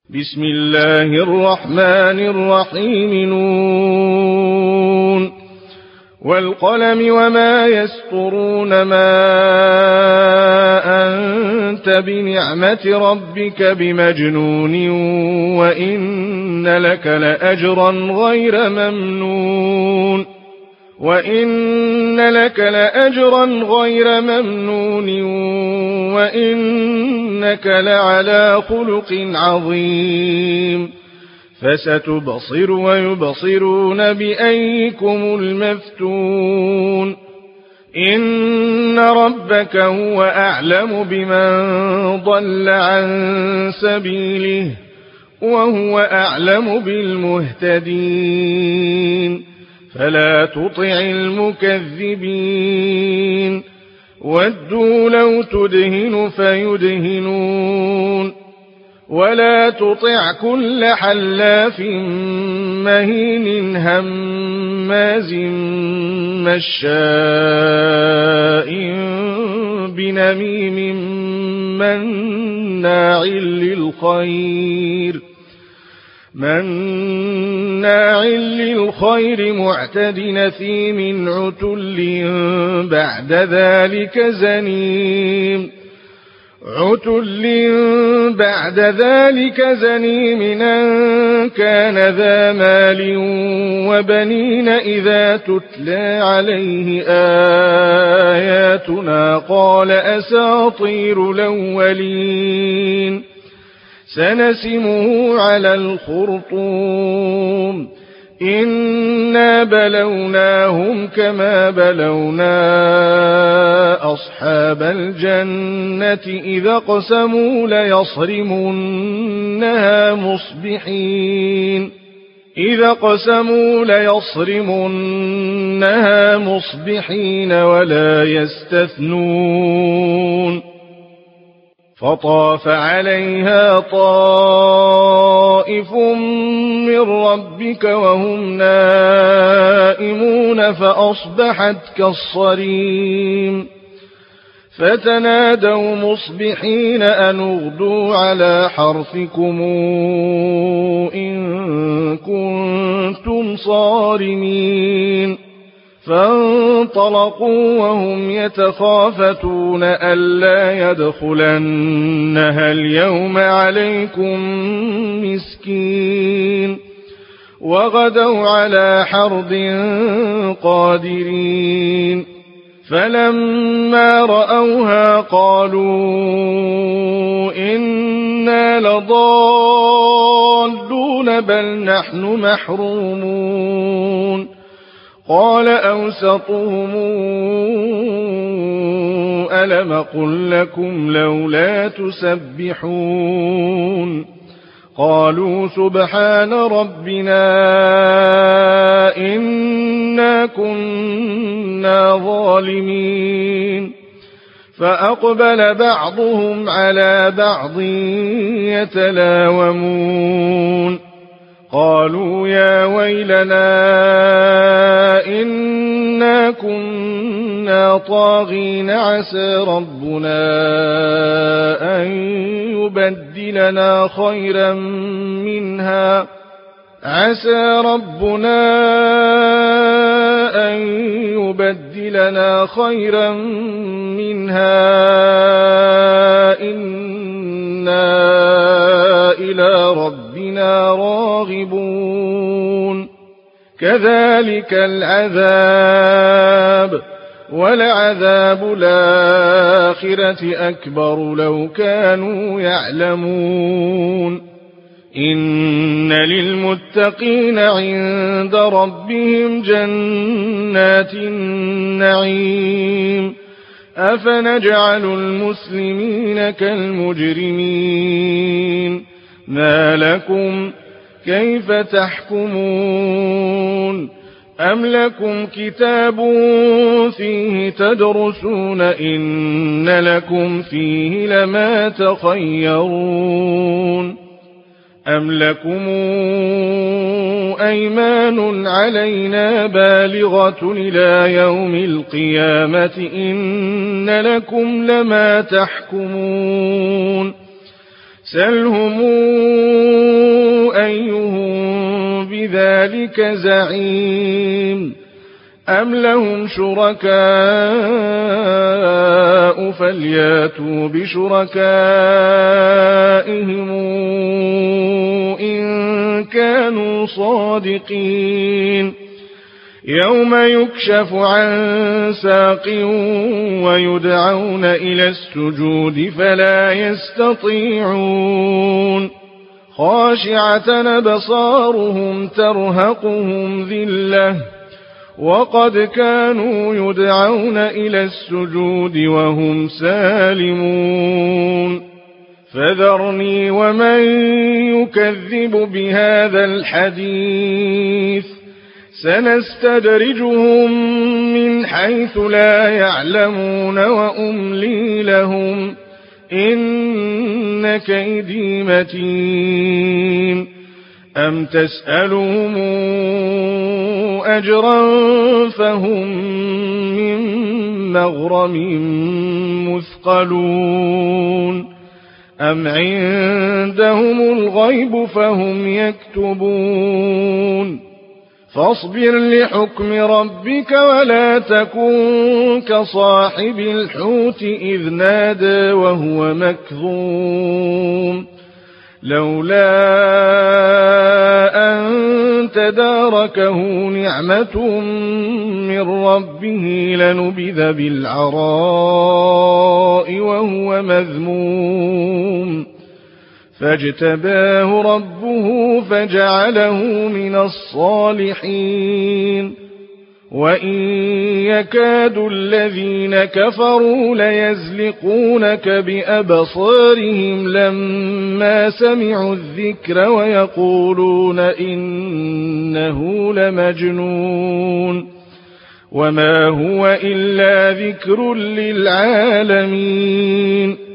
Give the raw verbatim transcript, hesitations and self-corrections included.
بسم الله الرحمن الرحيم نون والقلم وما يسطرون ما أنت بنعمة ربك بمجنون وإن لك لأجرا غير ممنون وإن لك لأجرا غير ممنون وإنك لعلى خلق عظيم فستبصر ويبصرون بأيكم المفتون إن ربك هو أعلم بمن ضل عن سبيله وهو أعلم بالمهتدين فلا تطع المكذبين ودوا لو تدهن فيدهنون ولا تطع كل حلاف مهين هماز مشاء بنميم مناع للخير مناع للخير معتد نثيم عتل بعد ذلك زنيم عتل بعد ذلك زنيم أن كان ذا مال وبنين إذا تتلى عليه آياتنا قال أساطير الأولين سنسمه على الخرطوم إنا بلوناهم كما بلونا أصحاب الجنة إذا قسموا ليصرمنها مصبحين إذا قسموا ليصرمنها مصبحين ولا يستثنون فطاف عليها طائف من ربك وهم نائمون فأصبحت كالصريم فتنادوا مصبحين أن اغدوا على حرثكم إن كنتم صارمين فانطلقوا وهم يتخافتون ألا يدخلنها اليوم عليكم مسكين وغدوا على حرد قادرين فلما رأوها قالوا إنا لضالون بل نحن محرومون قال أوسطهم ألم قل لكم لولا تسبحون قالوا سبحان ربنا إنا كنا ظالمين فأقبل بعضهم على بعض يتلاومون قالوا يا ويلنا إنا كنا طاغين عسى ربنا أن يبدلنا خيرا منها عسى ربنا أن يبدلنا خيرا منها إنا إلى ربنا راغبون كذلك العذاب ولعذاب الآخرة أكبر لو كانوا يعلمون إن للمتقين عند ربهم جنات النعيم أفنجعل المسلمين كالمجرمين ما لكم كيف تحكمون أم لكم كتاب فيه تدرسون إن لكم فيه لما تخيرون أم لكم أيمان علينا بالغة إلى يوم القيامة إن لكم لما تحكمون سلهم ذلك زعيم أم لهم شركاء فلياتوا بشركائهم إن كانوا صادقين يوم يكشف عن ساق ويدعون إلى السجود فلا يستطيعون خاشعة أبصارهم ترهقهم ذلة وقد كانوا يدعون إلى السجود وهم سالمون فذرني ومن يكذب بهذا الحديث سنستدرجهم من حيث لا يعلمون وأملي لهم إن كيدي متين أم تسألهم أجرا فهم من مغرم مثقلون أم عندهم الغيب فهم يكتبون فاصبر لحكم ربك ولا تكن كصاحب الحوت إذ نادى وهو مكظوم لولا أن تداركه نعمة من ربه لنبذ بالعراء وهو مذموم فاجتباه ربه فجعله من الصالحين وإن يكاد الذين كفروا ليزلقونك بأبصارهم لما سمعوا الذكر ويقولون إنه لمجنون وما هو إلا ذكر للعالمين